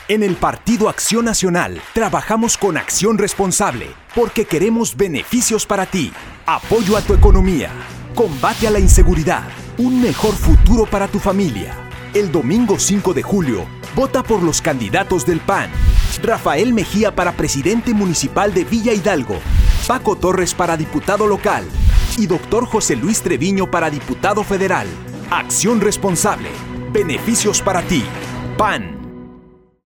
En el Partido Acción Nacional trabajamos con acción responsable porque queremos beneficios para ti, apoyo a tu economía, combate a la inseguridad, un mejor futuro para tu familia. El domingo 5 de julio, vota por los candidatos del PAN. Rafael Mejía para presidente municipal de Villa Hidalgo, Paco Torres para diputado local y Dr. José Luis Treviño para diputado federal. Acción responsable. Beneficios para ti. PAN.